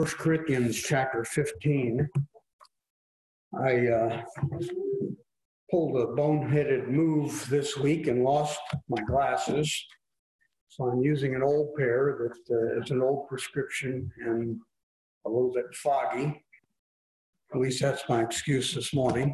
1 Corinthians chapter 15. I pulled a boneheaded move this week and lost my glasses. So I'm using an old pair that is an old prescription and a little bit foggy. At least that's my excuse this morning.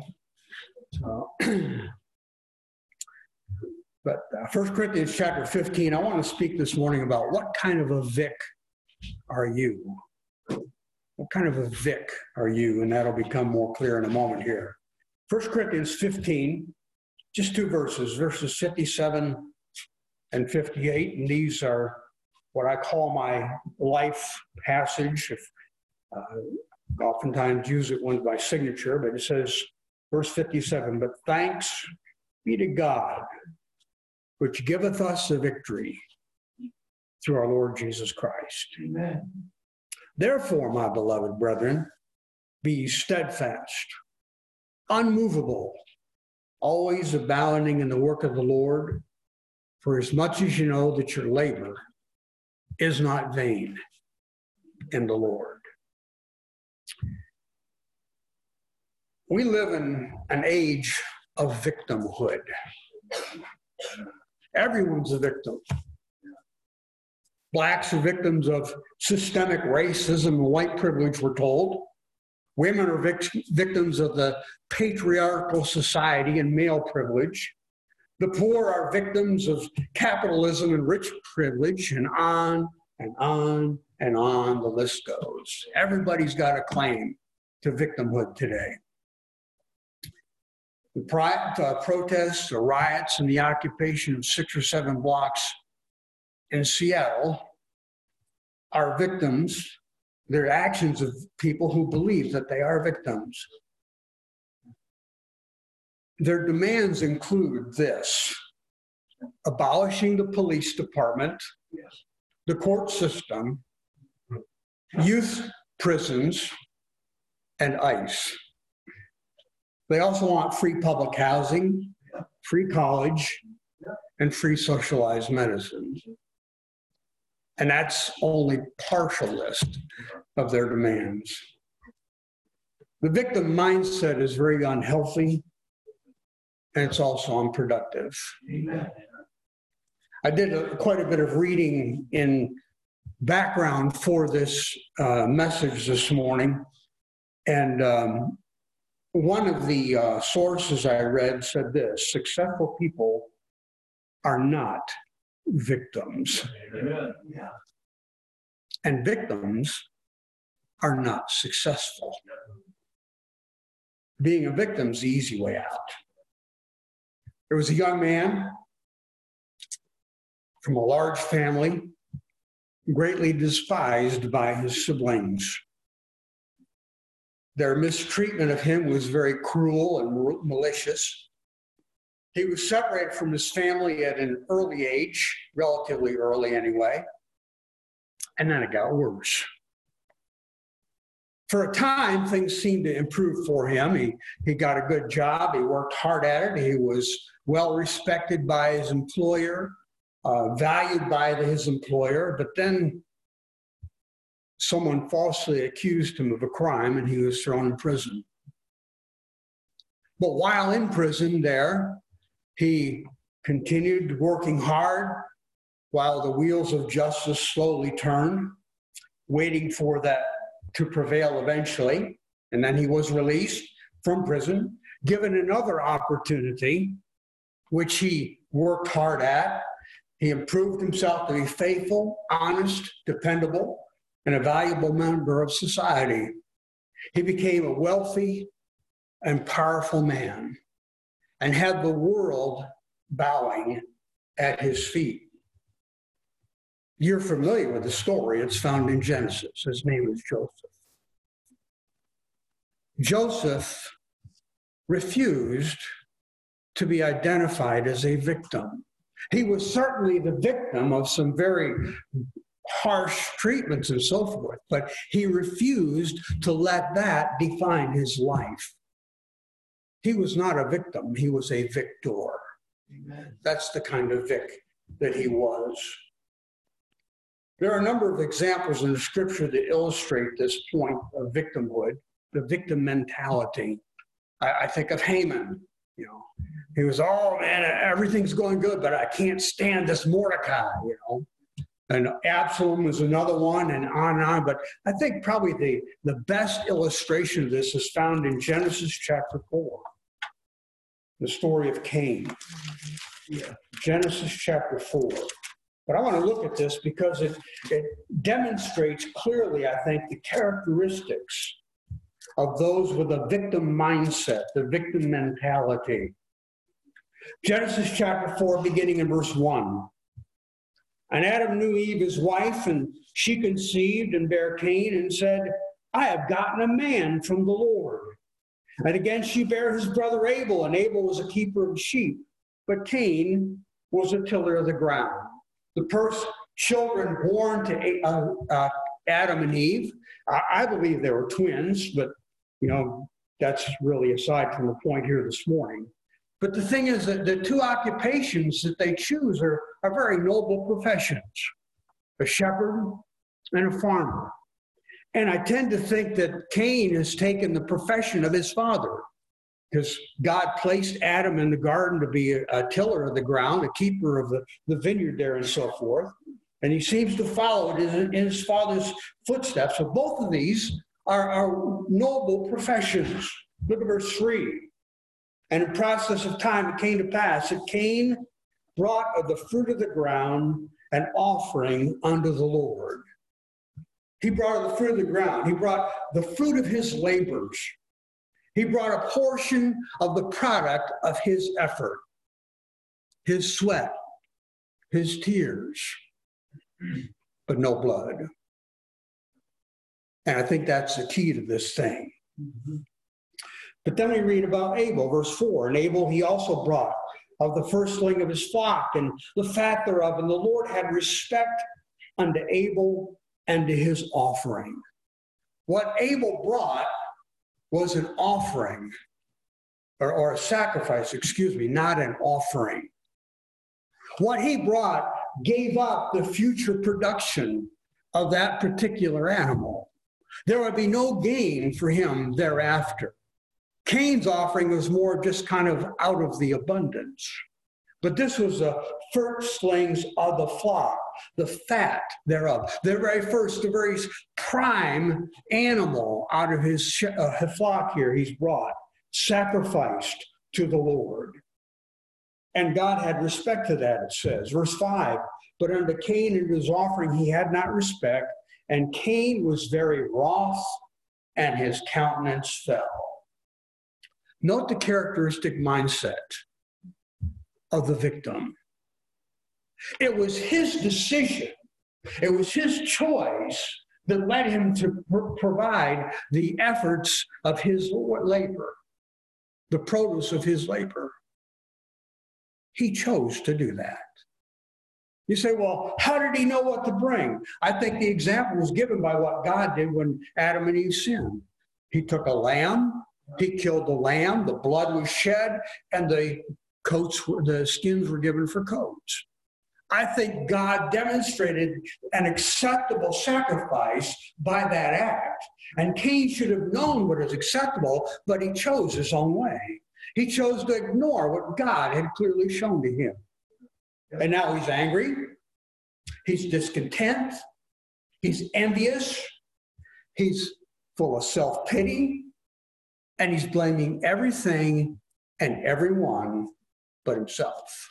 But 1 Corinthians chapter 15, I want to speak this morning about what kind of a Vic are you? What kind of a Vic are you? And that'll become more clear in a moment here. 1 Corinthians 15, just two verses 57 and 58. And these are what I call my life passage. Oftentimes use it when by signature, but it says, verse 57, but thanks be to God, which giveth us the victory through our Lord Jesus Christ. Amen. Therefore, my beloved brethren, be steadfast, unmovable, always abounding in the work of the Lord, for as much as you know that your labor is not vain in the Lord. We live in an age of victimhood. Everyone's a victim. Blacks are victims of systemic racism and white privilege, we're told. Women are victims of the patriarchal society and male privilege. The poor are victims of capitalism and rich privilege, and on and on and on the list goes. Everybody's got a claim to victimhood today. The protests, the riots, and the occupation of 6 or 7 blocks in Seattle are victims. They're actions of people who believe that they are victims. Their demands include this: abolishing the police department, the court system, youth prisons, and ICE. They also want free public housing, free college, and free socialized medicine. And that's only partial list of their demands. The victim mindset is very unhealthy, and it's also unproductive. Amen. I did quite a bit of reading in background for this message this morning, and one of the sources I read said this: successful people are not victims. Amen. Yeah. And victims are not successful. Being a victim is the easy way out. There was a young man from a large family, greatly despised by his siblings. Their mistreatment of him was very cruel and malicious. He was separated from his family at an early age, relatively early anyway, and then it got worse. For a time, things seemed to improve for him. He got a good job. He worked hard at it. He was well respected by his employer, valued by his employer, but then someone falsely accused him of a crime and he was thrown in prison. But while in prison there, he continued working hard while the wheels of justice slowly turned, waiting for that to prevail eventually. And then he was released from prison, given another opportunity, which he worked hard at. He improved himself to be faithful, honest, dependable, and a valuable member of society. He became a wealthy and powerful man and had the world bowing at his feet. You're familiar with the story. It's found in Genesis. His name is Joseph. Joseph refused to be identified as a victim. He was certainly the victim of some very harsh treatments and so forth, but he refused to let that define his life. He was not a victim. He was a victor. Amen. That's the kind of Vic that he was. There are a number of examples in the scripture that illustrate this point of victimhood, the victim mentality. I think of Haman. He was, oh man, everything's going good, but I can't stand this Mordecai, And Absalom was another one, and on. But I think probably the best illustration of this is found in Genesis chapter 4, the story of Cain. Genesis chapter 4. But I want to look at this because it demonstrates clearly, I think, the characteristics of those with a victim mindset, the victim mentality. Genesis chapter 4, beginning in verse 1. And Adam knew Eve, his wife, and she conceived and bare Cain and said, I have gotten a man from the Lord. And again she bare his brother Abel, and Abel was a keeper of sheep, but Cain was a tiller of the ground. The first children born to Adam and Eve, I believe they were twins, but that's really aside from the point here this morning. But the thing is that the two occupations that they choose are very noble professions, a shepherd and a farmer. And I tend to think that Cain has taken the profession of his father, because God placed Adam in the garden to be a tiller of the ground, a keeper of the vineyard there and so forth. And he seems to follow it in his father's footsteps. So both of these are noble professions. Look at verse 3. And in process of time it came to pass that Cain brought of the fruit of the ground an offering unto the Lord. He brought of the fruit of the ground. He brought the fruit of his labors. He brought a portion of the product of his effort, his sweat, his tears, but no blood. And I think that's the key to this thing. But then we read about Abel, verse 4. And Abel he also brought of the firstling of his flock and the fat thereof. And the Lord had respect unto Abel and to his offering. What Abel brought was an offering, or a sacrifice, not an offering. What he brought gave up the future production of that particular animal. There would be no gain for him thereafter. Cain's offering was more just kind of out of the abundance. But this was the firstlings of the flock, the fat thereof. The very prime animal out of his flock here he's brought, sacrificed to the Lord. And God had respect to that, it says. Verse 5, but unto Cain and his offering he had not respect, and Cain was very wroth, and his countenance fell. Note the characteristic mindset of the victim. It was his decision, it was his choice that led him to provide the efforts of his labor, the produce of his labor. He chose to do that. You say, well, how did he know what to bring? I think the example was given by what God did when Adam and Eve sinned. He took a lamb, he killed the lamb, the blood was shed, and the skins were given for coats. I think God demonstrated an acceptable sacrifice by that act. And Cain should have known what is acceptable, but he chose his own way. He chose to ignore what God had clearly shown to him. And now he's angry, he's discontent, he's envious, he's full of self-pity, and he's blaming everything and everyone but himself.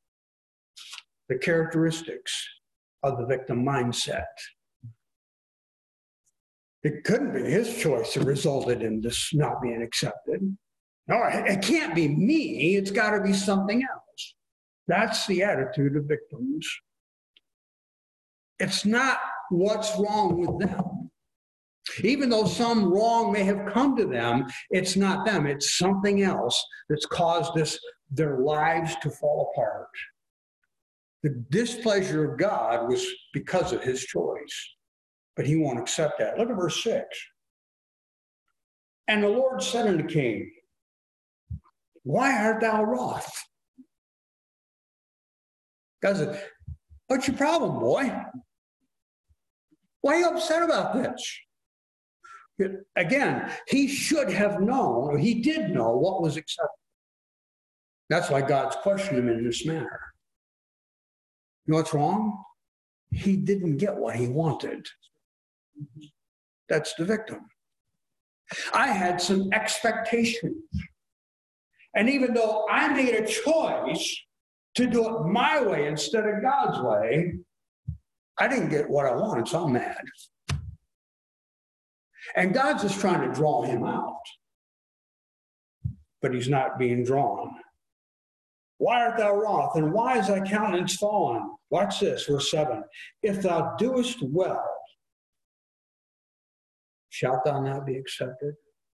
The characteristics of the victim mindset. It couldn't be his choice that resulted in this not being accepted. No, it can't be me. It's got to be something else. That's the attitude of victims. It's not what's wrong with them. Even though some wrong may have come to them, it's not them. It's something else that's caused their lives to fall apart. The displeasure of God was because of his choice, but he won't accept that. Look at verse 6. And the Lord said unto Cain, why art thou wroth? God said, what's your problem, boy? Why are you upset about this? Again, he should have known, or he did know what was acceptable. That's why God's questioned him in this manner. You know what's wrong? He didn't get what he wanted. That's the victim. I had some expectations. And even though I made a choice to do it my way instead of God's way, I didn't get what I wanted, so I'm mad. And God's just trying to draw him out. But he's not being drawn. Why art thou wroth? And why is thy countenance fallen? Watch this, verse 7. If thou doest well, shalt thou not be accepted?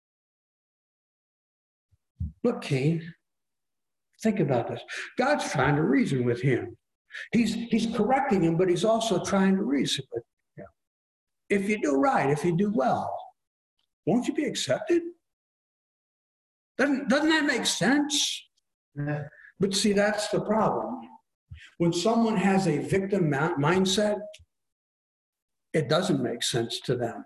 Look, Cain, think about this. God's trying to reason with him. He's correcting him, but he's also trying to reason with him. If you do right, if you do well, won't you be accepted? Doesn't that make sense? Yeah. But see, that's the problem. When someone has a victim mindset, it doesn't make sense to them.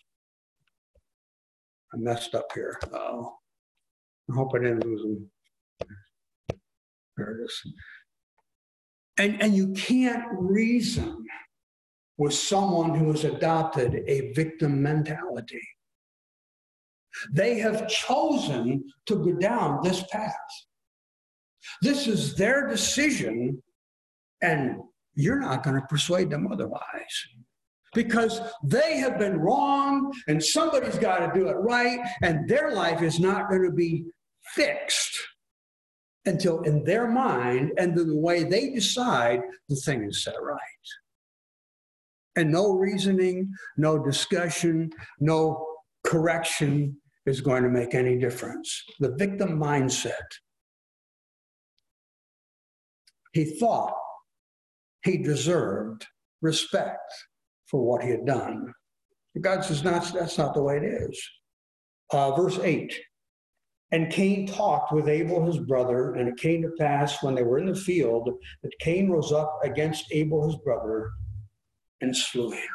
I messed up here. Uh-oh. I hope I didn't lose them. There it is. And you can't reason with someone who has adopted a victim mentality. They have chosen to go down this path. This is their decision, and you're not going to persuade them otherwise. Because they have been wrong, and somebody's got to do it right, and their life is not going to be fixed until in their mind and the way they decide the thing is set right. And no reasoning, no discussion, no correction is going to make any difference. The victim mindset. He thought he deserved respect for what he had done. God says, that's not the way it is. Verse 8, and Cain talked with Abel his brother, and it came to pass when they were in the field that Cain rose up against Abel his brother and slew him.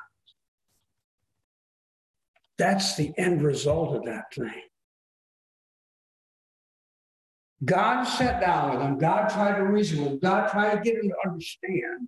That's the end result of that thing. God sat down with him. God tried to reason with him. God tried to get him to understand.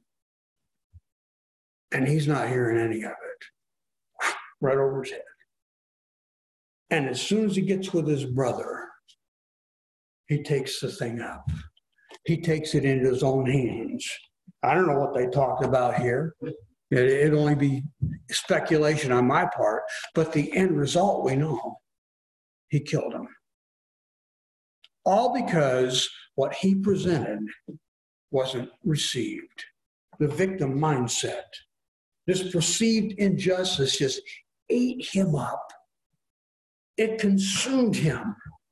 And he's not hearing any of it. Right over his head. And as soon as he gets with his brother, he takes the thing up. He takes it into his own hands. I don't know what they talked about here. It'd only be speculation on my part. But the end result, we know. He killed him. All because what he presented wasn't received. The victim mindset. This perceived injustice just ate him up. It consumed him.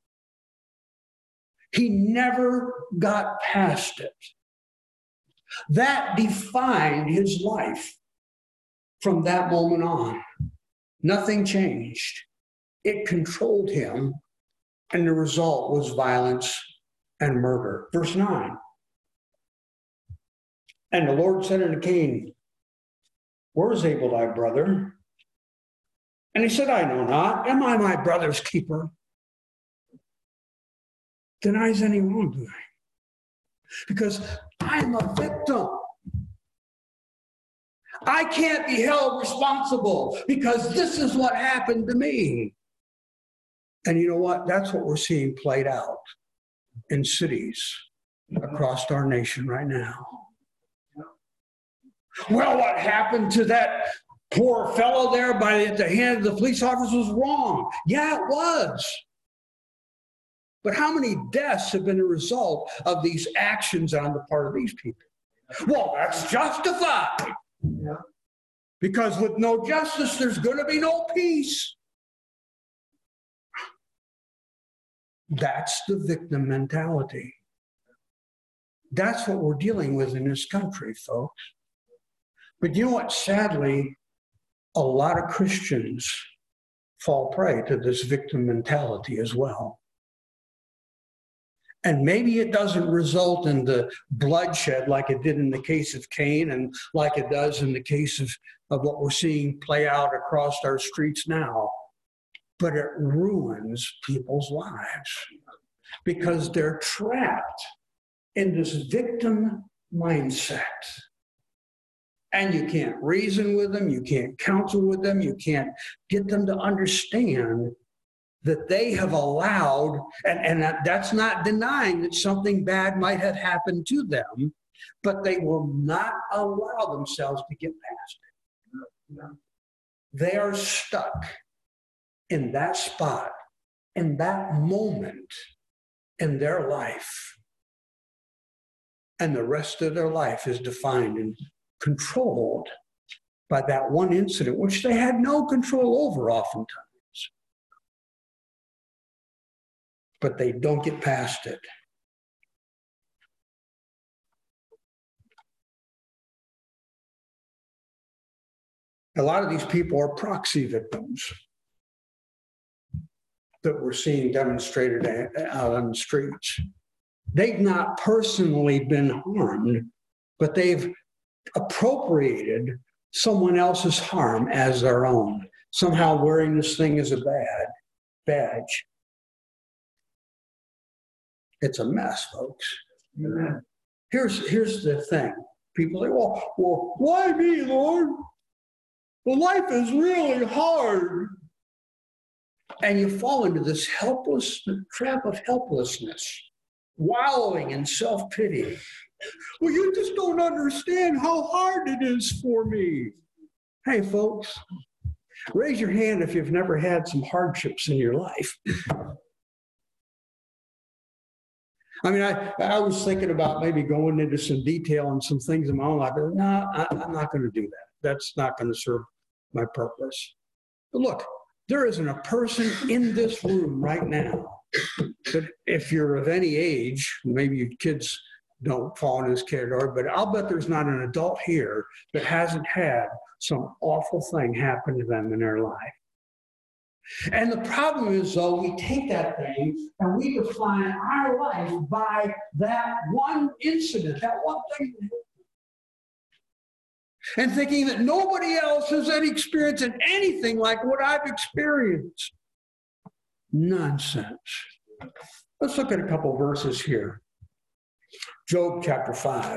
He never got past it. That defined his life from that moment on. Nothing changed. It controlled him, and the result was violence and murder. Verse 9. And the Lord said unto Cain, where is Abel thy brother? And he said, I know not. Am I my brother's keeper? Denies any wrongdoing. Because I'm a victim. I can't be held responsible because this is what happened to me. And you know what? That's what we're seeing played out in cities across our nation right now. Well, what happened to that poor fellow there at the hand of the police officer was wrong. Yeah, it was. But how many deaths have been a result of these actions on the part of these people? Well, that's justified. Yeah. Because with no justice, there's going to be no peace. That's the victim mentality. That's what we're dealing with in this country, folks. But you know what? Sadly, a lot of Christians fall prey to this victim mentality as well. And maybe it doesn't result in the bloodshed like it did in the case of Cain and like it does in the case of what we're seeing play out across our streets now. But it ruins people's lives because they're trapped in this victim mindset. And you can't reason with them, you can't counsel with them, you can't get them to understand that they have allowed, and that's not denying that something bad might have happened to them, but they will not allow themselves to get past it. They are stuck in that spot, in that moment in their life. And the rest of their life is defined and controlled by that one incident, which they had no control over oftentimes. But they don't get past it. A lot of these people are proxy victims that we're seeing demonstrated out on the streets. They've not personally been harmed, but they've appropriated someone else's harm as their own, somehow wearing this thing as a badge. It's a mess, folks. Amen. Here's the thing. People say, well, why me, Lord? Well, life is really hard. And you fall into this trap of helplessness, wallowing in self-pity. Well, you just don't understand how hard it is for me. Hey, folks, raise your hand if you've never had some hardships in your life. I mean, I was thinking about maybe going into some detail on some things in my own life, but no, I'm not going to do that. That's not going to serve my purpose. But look, there isn't a person in this room right now that if you're of any age, maybe your kids don't fall in this category, but I'll bet there's not an adult here that hasn't had some awful thing happen to them in their life. And the problem is, though, we take that thing and we define our life by that one incident, that one thing. And thinking that nobody else has any experience in anything like what I've experienced. Nonsense. Let's look at a couple verses here. Job chapter 5.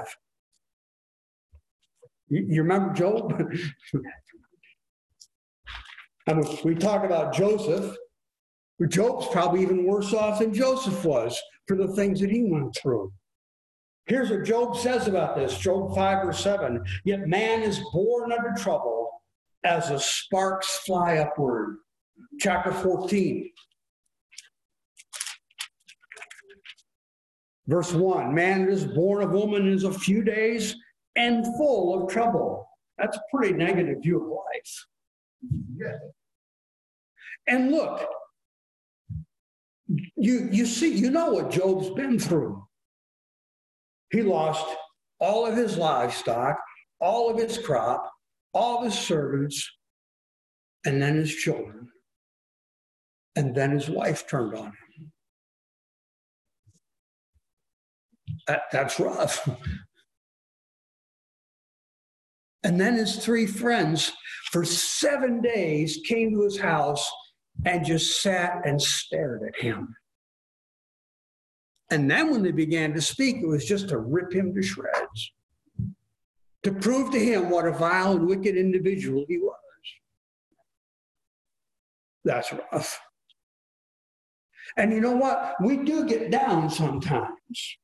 You remember Job? I mean, we talk about Joseph. Job's probably even worse off than Joseph was for the things that he went through. Here's what Job says about this. Job 5 verse 7. Yet man is born under trouble as the sparks fly upward. Chapter 14. Verse 1. Man is born of woman is a few days and full of trouble. That's a pretty negative view of life. Yeah. And look, you see, you know what Job's been through. He lost all of his livestock, all of his crop, all of his servants, and then his children. And then his wife turned on him. That's rough. And then his three friends, for 7 days, came to his house and just sat and stared at him. And then when they began to speak, it was just to rip him to shreds, to prove to him what a vile and wicked individual he was. That's rough. And you know what? We do get down sometimes.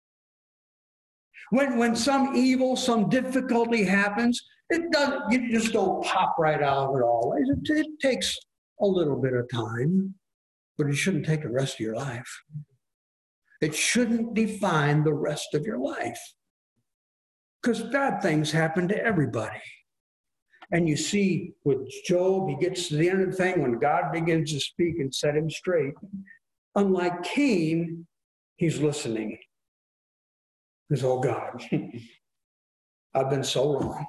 When some evil, some difficulty happens, you just don't pop right out of it always. It takes a little bit of time, but it shouldn't take the rest of your life. It shouldn't define the rest of your life. Because bad things happen to everybody. And you see with Job, he gets to the end of the thing when God begins to speak and set him straight. Unlike Cain, he's listening. He says, oh God, I've been so wrong.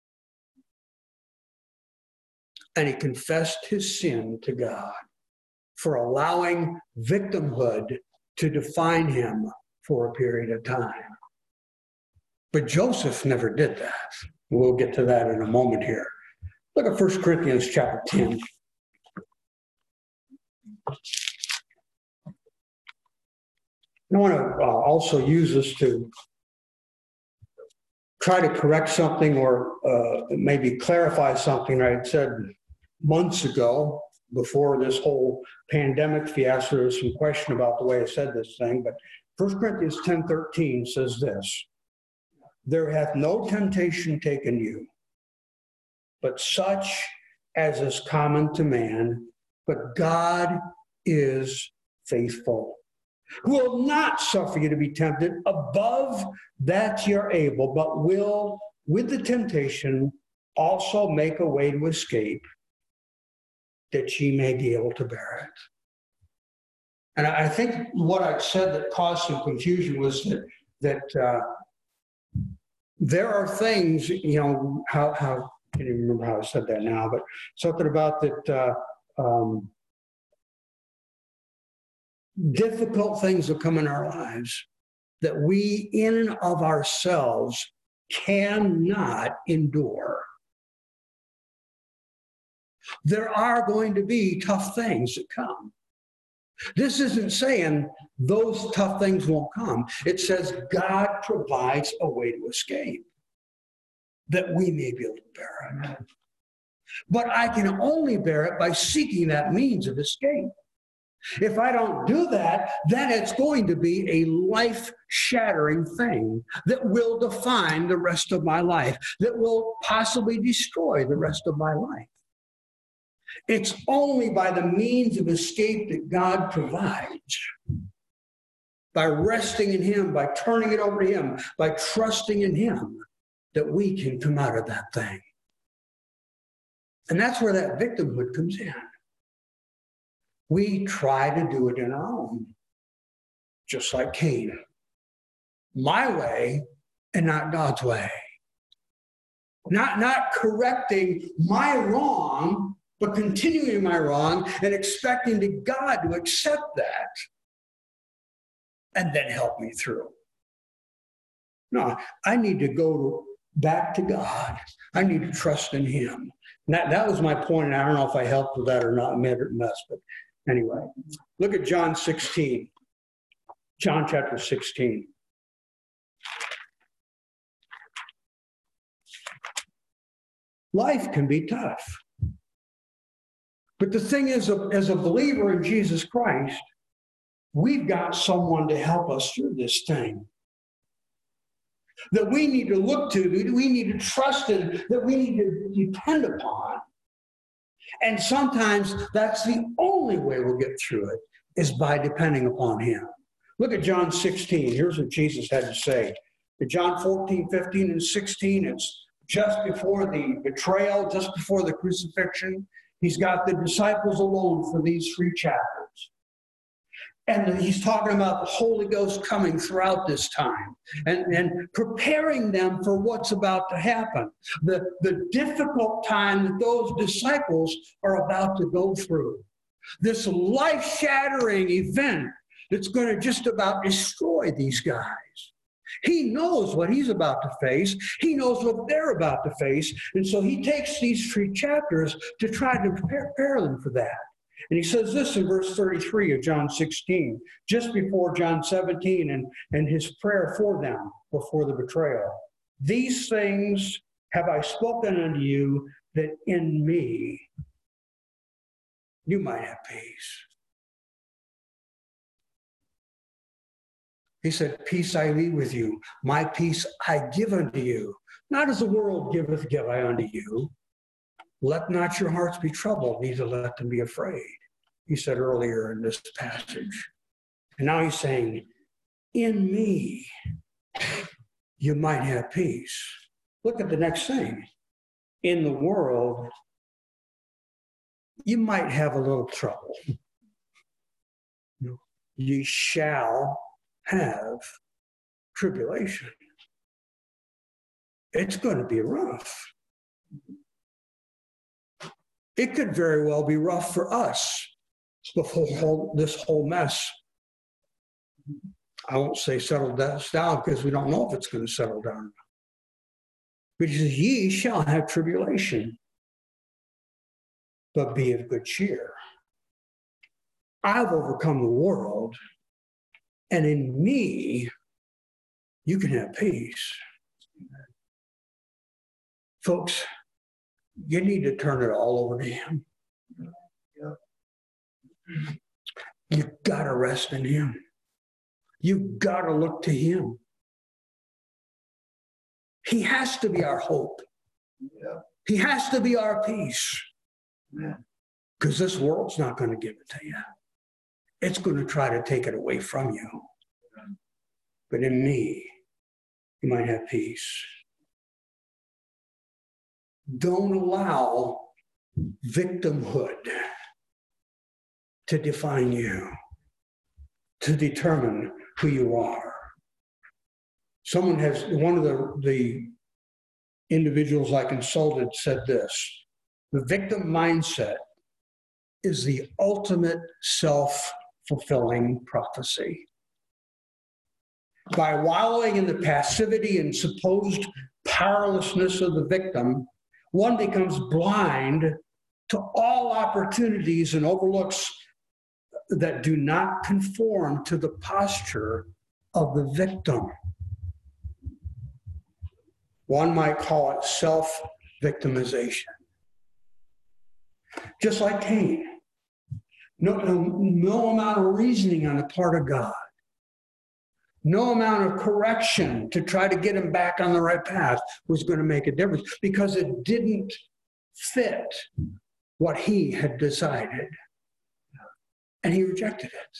And he confessed his sin to God for allowing victimhood to define him for a period of time. But Joseph never did that. We'll get to that in a moment here. Look at 1 Corinthians chapter 10. I want to also use this to try to correct something or maybe clarify something I had said months ago before this whole pandemic fiasco. There was some question about the way I said this thing, but 1 Corinthians 10:13 says this: "There hath no temptation taken you, but such as is common to man, but God is faithful, who will not suffer you to be tempted above that you're able, but will, with the temptation, also make a way to escape, that ye may be able to bear it." And I think what I said that caused some confusion was that there are things, how I can't even remember how I said that now, but something about that difficult things that come in our lives that we in and of ourselves cannot endure. There are going to be tough things that come. This isn't saying those tough things won't come. It says God provides a way to escape, that we may be able to bear it. But I can only bear it by seeking that means of escape. If I don't do that, then it's going to be a life-shattering thing that will define the rest of my life, that will possibly destroy the rest of my life. It's only by the means of escape that God provides, by resting in him, by turning it over to him, by trusting in him, that we can come out of that thing. And that's where that victimhood comes in. We try to do it in our own, just like Cain. My way and not God's way. Not correcting my wrong, but continuing my wrong and expecting God to accept that and then help me through. No, I need to go back to God. I need to trust in him. That was my point, and I don't know if I helped with that or not, made it a mess, but anyway. Look at John 16. John chapter 16. Life can be tough. But the thing is, as a believer in Jesus Christ, we've got someone to help us through this thing that we need to look to, that we need to trust in, that we need to depend upon. And sometimes that's the only way we'll get through it, is by depending upon him. Look at John 16. Here's what Jesus had to say. In John 14, 15, and 16, it's just before the betrayal, just before the crucifixion. He's got the disciples alone for these 3 chapters. And he's talking about the Holy Ghost coming throughout this time and preparing them for what's about to happen. The difficult time that those disciples are about to go through. This life-shattering event that's going to just about destroy these guys. He knows what he's about to face. He knows what they're about to face. And so he takes these 3 chapters to try to prepare them for that. And he says this in verse 33 of John 16, just before John 17 and his prayer for them before the betrayal. "These things have I spoken unto you, that in me you might have peace." He said, "Peace I leave with you. My peace I give unto you. Not as the world giveth, give I unto you. Let not your hearts be troubled, neither let them be afraid," he said earlier in this passage. And now he's saying, in me, you might have peace. Look at the next thing. In the world, you might have a little trouble. You shall have tribulation. It's going to be rough. It could very well be rough for us, this whole mess. I won't say settle down because we don't know if it's going to settle down. But he says, ye shall have tribulation, but be of good cheer. I've overcome the world, and in me, you can have peace. Folks, you need to turn it all over to him. You've got to rest in him. You've got to look to him. He has to be our hope. He has to be our peace. Because this world's not going to give it to you. It's going to try to take it away from you. But in me, you might have peace. Don't allow victimhood to define you, to determine who you are. One of the individuals I consulted said this: the victim mindset is the ultimate self-fulfilling prophecy. By wallowing in the passivity and supposed powerlessness of the victim, one becomes blind to all opportunities and overlooks that do not conform to the posture of the victim. One might call it self-victimization. Just like Cain. No amount of reasoning on the part of God. No amount of correction to try to get him back on the right path was going to make a difference, because it didn't fit what he had decided. And he rejected it.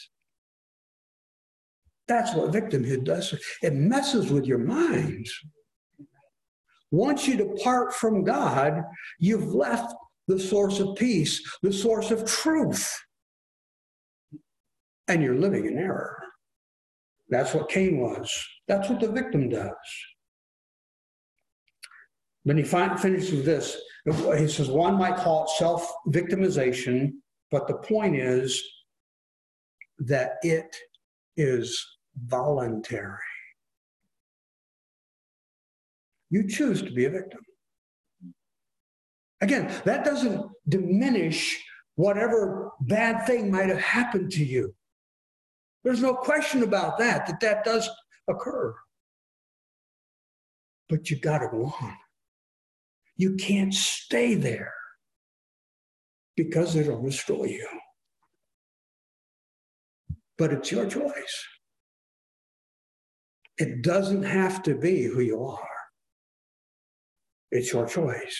That's what victimhood does. It messes with your mind. Once you depart from God, you've left the source of peace, the source of truth. And you're living in error. That's what Cain was. That's what the victim does. Then he finishes with this. He says, one might call it self-victimization, but the point is that it is voluntary. You choose to be a victim. Again, that doesn't diminish whatever bad thing might have happened to you. There's no question about that does occur. But you got to go on. You can't stay there because it'll destroy you. But it's your choice. It doesn't have to be who you are. It's your choice.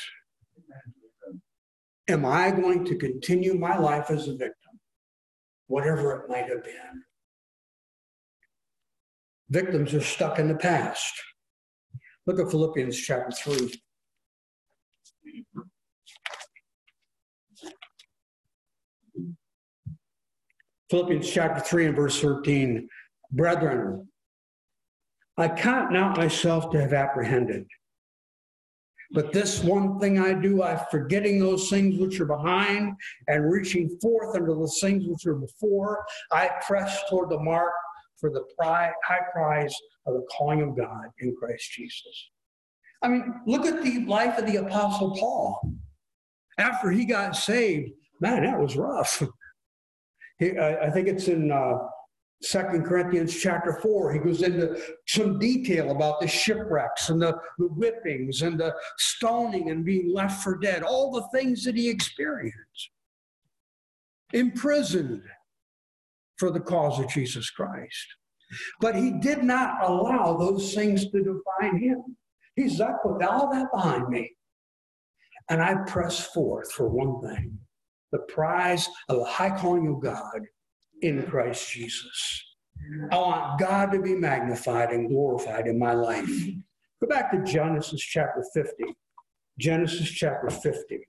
Am I going to continue my life as a victim, whatever it might have been? Victims are stuck in the past. Look at Philippians chapter 3. Philippians chapter 3 and verse 13. Brethren, I count not myself to have apprehended. But this one thing I do, I forgetting those things which are behind and reaching forth unto the things which are before, I press toward the mark for the high prize of the calling of God in Christ Jesus. I mean, look at the life of the Apostle Paul. After he got saved, man, that was rough. I think it's in 2 Corinthians chapter 4. He goes into some detail about the shipwrecks and the whippings and the stoning and being left for dead, all the things that he experienced. Imprisoned for the cause of Jesus Christ. But he did not allow those things to define him. He said, I put all that behind me. And I press forth for one thing, the prize of the high calling of God in Christ Jesus. I want God to be magnified and glorified in my life. Go back to Genesis chapter 50. Genesis chapter 50.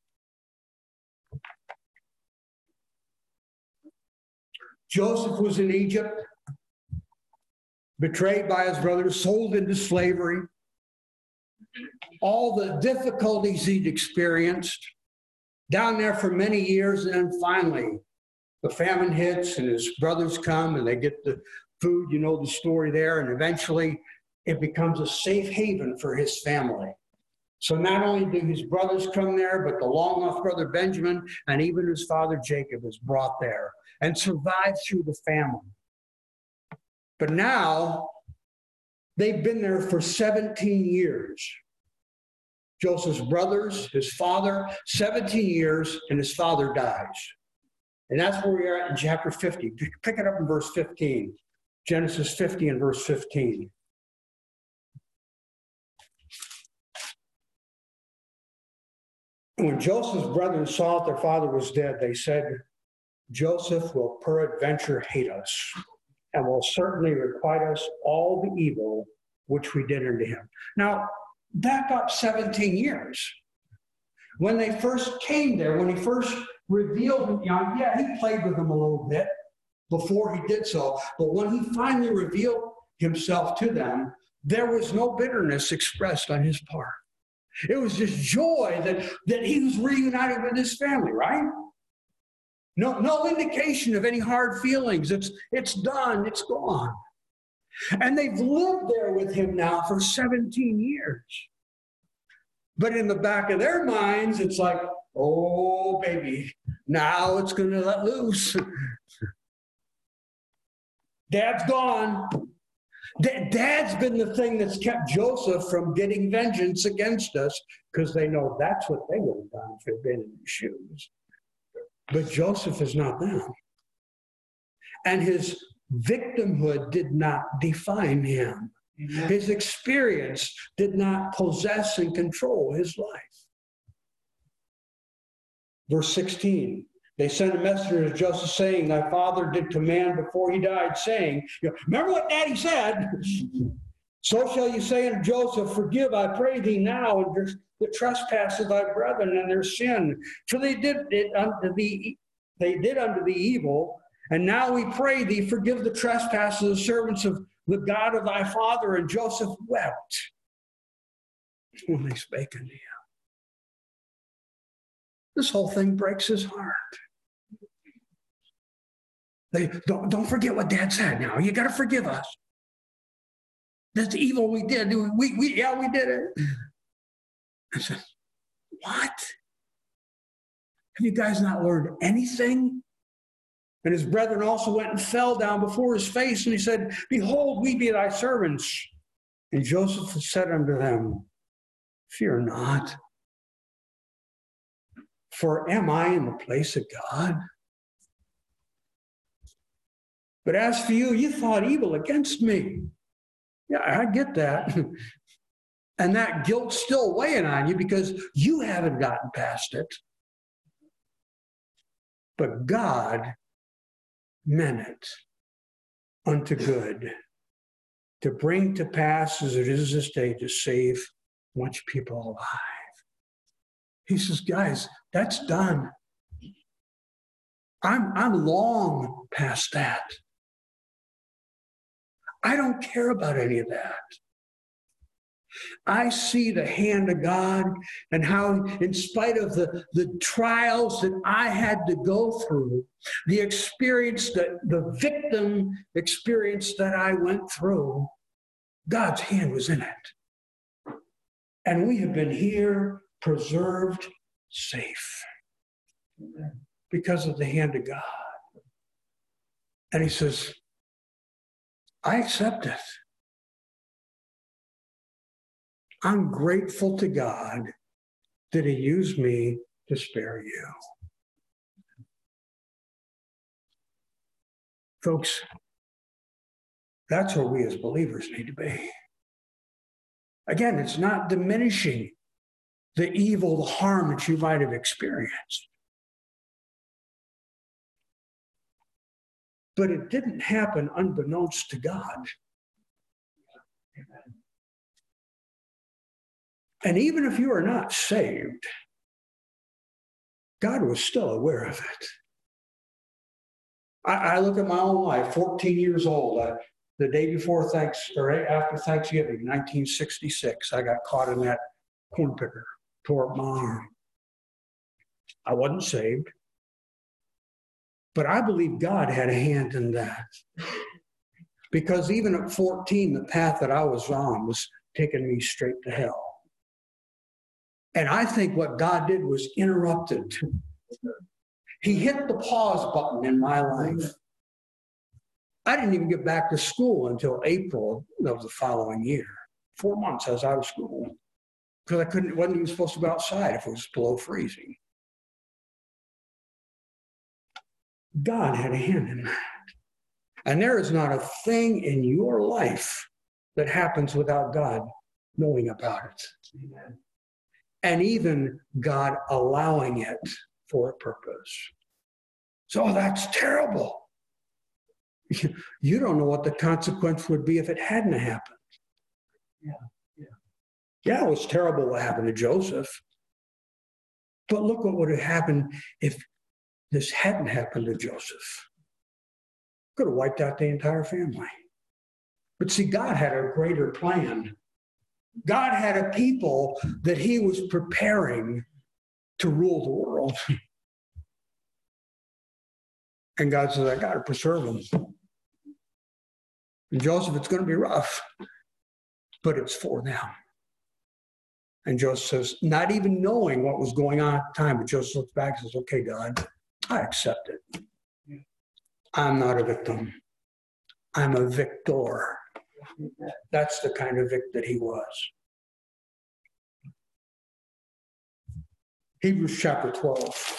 Joseph was in Egypt, betrayed by his brothers, sold into slavery. All the difficulties he'd experienced, down there for many years, and then finally the famine hits and his brothers come and they get the food. You know the story there. And eventually it becomes a safe haven for his family. So not only do his brothers come there, but the long-lost brother Benjamin and even his father Jacob is brought there and survived through the famine. But now they've been there for 17 years. Joseph's brothers, his father, 17 years, and his father dies. And that's where we are at in chapter 50. Pick it up in verse 15. Genesis 50 and verse 15. When Joseph's brethren saw that their father was dead, they said, Joseph will peradventure hate us, and will certainly requite us all the evil which we did unto him. Now, back up 17 years. When they first came there, when he first revealed him, he played with them a little bit before he did so. But when he finally revealed himself to them, there was no bitterness expressed on his part. It was just joy that he was reunited with his family, right? No indication of any hard feelings. It's done. It's gone. And they've lived there with him now for 17 years. But in the back of their minds, it's like, oh, baby, now it's going to let loose. Dad's gone. Dad's been the thing that's kept Joseph from getting vengeance against us, because they know that's what they would have done if they'd been in his shoes. But Joseph is not them. And his victimhood did not define him. Amen. His experience did not possess and control his life. Verse 16. They sent a messenger to Joseph saying, thy father did command before he died, saying, remember what Daddy said? So shall you say unto Joseph, forgive, I pray thee now, the trespass of thy brethren and their sin. For they did unto thee evil, and now we pray thee, forgive the trespass of the servants of the God of thy father. And Joseph wept when they spake unto him. This whole thing breaks his heart. Don't forget what Dad said now. You got to forgive us. That's evil we did. We did it. I said, what? Have you guys not learned anything? And his brethren also went and fell down before his face, and he said, behold, we be thy servants. And Joseph said unto them, fear not. For am I in the place of God? But as for you, you thought evil against me. Yeah, I get that. And that guilt's still weighing on you because you haven't gotten past it. But God meant it unto good, to bring to pass as it is this day, to save much people alive. He says, guys, that's done. I'm long past that. I don't care about any of that. I see the hand of God and how, in spite of the trials that I had to go through, the experience, the victim experience that I went through, God's hand was in it. And we have been here, preserved, safe, because of the hand of God. And he says, I accept it. I'm grateful to God that he used me to spare you. Folks, that's where we as believers need to be. Again, it's not diminishing the evil, the harm that you might have experienced. But it didn't happen unbeknownst to God. And even if you are not saved, God was still aware of it. I look at my own life, 14 years old, the day before after Thanksgiving, 1966, I got caught in that corn picker, tore up my arm. I wasn't saved. But I believe God had a hand in that. Because even at 14, the path that I was on was taking me straight to hell. And I think what God did was interrupted. He hit the pause button in my life. I didn't even get back to school until April of the following year. 4 months I was out of school. Because wasn't even supposed to go outside if it was below freezing. God had a hand in that. And there is not a thing in your life that happens without God knowing about it. Amen. And even God allowing it for a purpose. So that's terrible. You don't know what the consequence would be if it hadn't happened. Yeah, it was terrible what happened to Joseph. But look what would have happened if this hadn't happened to Joseph. Could have wiped out the entire family. But see, God had a greater plan. God had a people that he was preparing to rule the world. And God says, I got to preserve them. And Joseph, it's going to be rough, but it's for them. And Joseph says, not even knowing what was going on at the time, but Joseph looks back and says, okay, God, I accept it. I'm not a victim. I'm a victor. That's the kind of victor that he was. Hebrews chapter 12.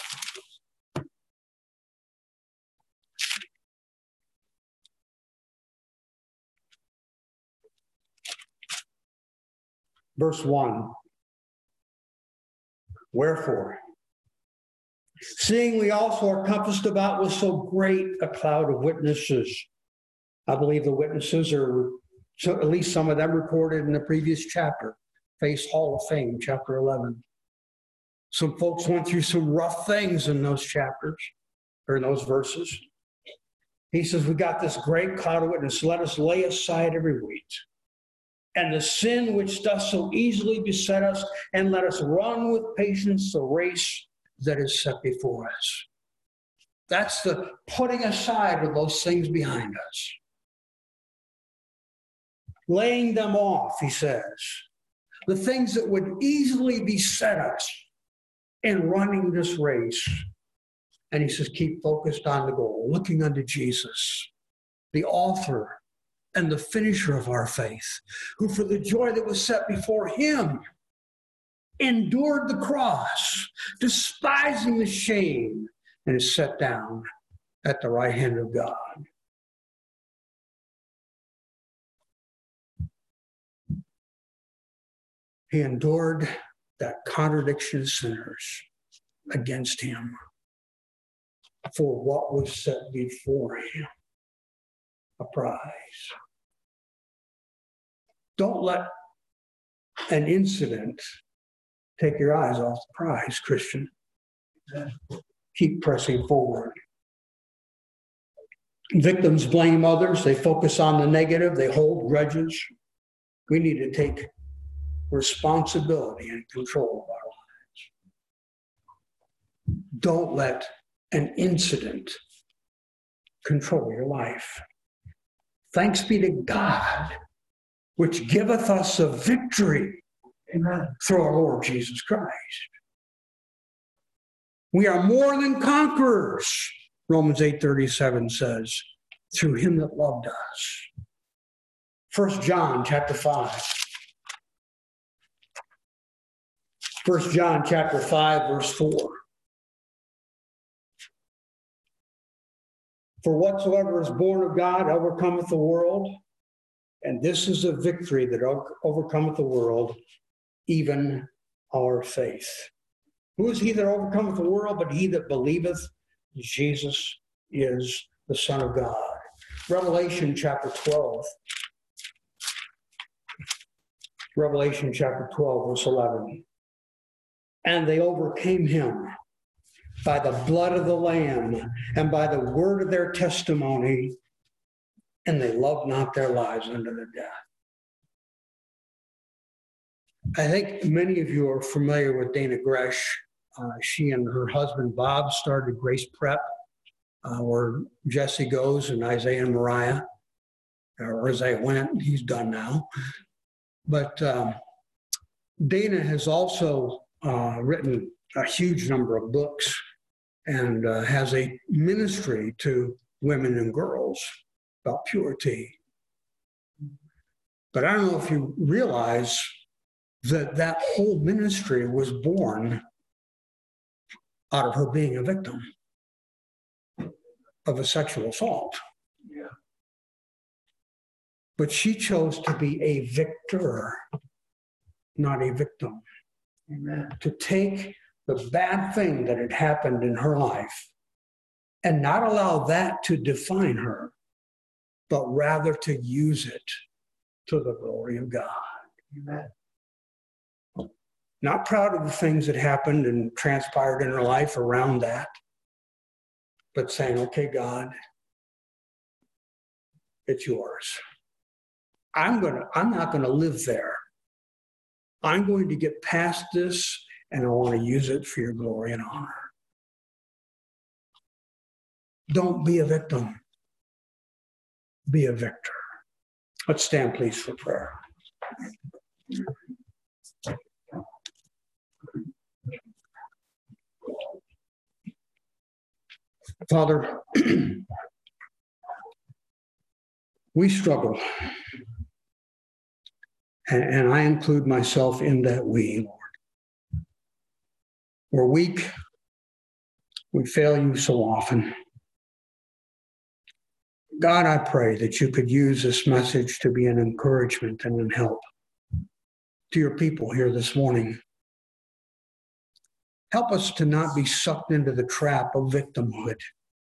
Verse 1. Wherefore, seeing we also are compassed about with so great a cloud of witnesses. I believe the witnesses are, so at least some of them recorded in the previous chapter. Face Hall of Fame, chapter 11. Some folks went through some rough things in those chapters, or in those verses. He says, we got this great cloud of witnesses. Let us lay aside every weight and the sin which doth so easily beset us, and let us run with patience the race that is set before us. That's the putting aside of those things behind us. Laying them off, he says. The things that would easily beset us in running this race. And he says, keep focused on the goal, looking unto Jesus, the author and the finisher of our faith, who for the joy that was set before him endured the cross, despising the shame, and is set down at the right hand of God. He endured that contradiction of sinners against him for what was set before him, a prize. Don't let an incident take your eyes off the prize, Christian. Keep pressing forward. Victims blame others. They focus on the negative. They hold grudges. We need to take responsibility and control of our lives. Don't let an incident control your life. Thanks be to God, which giveth us a victory, amen, through our Lord Jesus Christ. We are more than conquerors, Romans 8:37 says, through him that loved us. 1 John chapter 5. 1 John chapter 5, verse 4. For whatsoever is born of God overcometh the world, and this is a victory that overcometh the world, even our faith. Who is he that overcometh the world but he that believeth Jesus is the Son of God? Revelation chapter 12. Revelation chapter 12, verse 11. And they overcame him by the blood of the Lamb and by the word of their testimony, and they loved not their lives unto the death. I think many of you are familiar with Dana Gresh. She and her husband Bob started Grace Prep, where Jesse goes and Isaiah and Mariah. or as I went. He's done now. But Dana has also written a huge number of books and has a ministry to women and girls about purity. But I don't know if you realize that that whole ministry was born out of her being a victim of a sexual assault. Yeah. But she chose to be a victor, not a victim. Amen. To take the bad thing that had happened in her life and not allow that to define her, but rather to use it to the glory of God. Amen. Not proud of the things that happened and transpired in her life around that, but saying, okay, God, it's yours. I'm not going to live there. I'm going to get past this, and I want to use it for your glory and honor. Don't be a victim. Be a victor. Let's stand, please, for prayer. Father, we struggle. And I include myself in that we, Lord. We're weak. We fail you so often. God, I pray that you could use this message to be an encouragement and an help to your people here this morning. Help us to not be sucked into the trap of victimhood,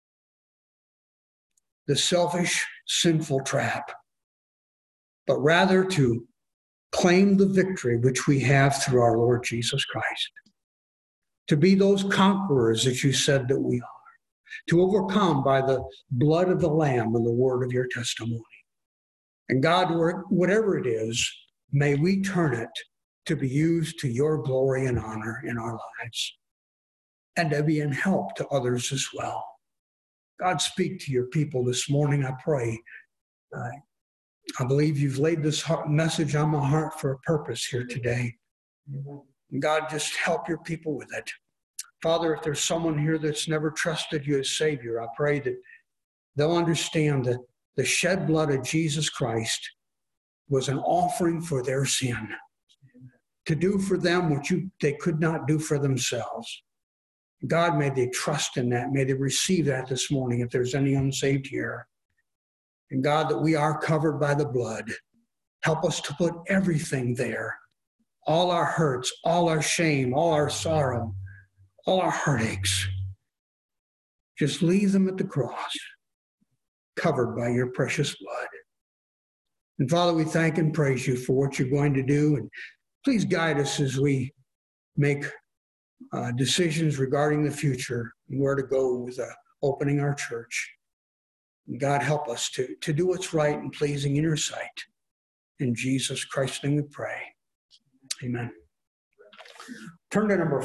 the selfish, sinful trap, but rather to claim the victory which we have through our Lord Jesus Christ, to be those conquerors that you said that we are, to overcome by the blood of the Lamb and the word of your testimony. And God, whatever it is, may we turn it to be used to your glory and honor in our lives, and to be in help to others as well. God, speak to your people this morning, I pray. I believe you've laid this message on my heart for a purpose here today. God, just help your people with it. Father, if there's someone here that's never trusted you as Savior, I pray that they'll understand that the shed blood of Jesus Christ was an offering for their sin, to do for them what they could not do for themselves. God, may they trust in that. May they receive that this morning if there's any unsaved here. And God, that we are covered by the blood. Help us to put everything there, all our hurts, all our shame, all our sorrow, all our heartaches. Just leave them at the cross, covered by your precious blood. And Father, we thank and praise you for what you're going to do. And please guide us as we make decisions regarding the future and where to go with opening our church. And God, help us to do what's right and pleasing in your sight. In Jesus Christ's name we pray. Amen. Turn to number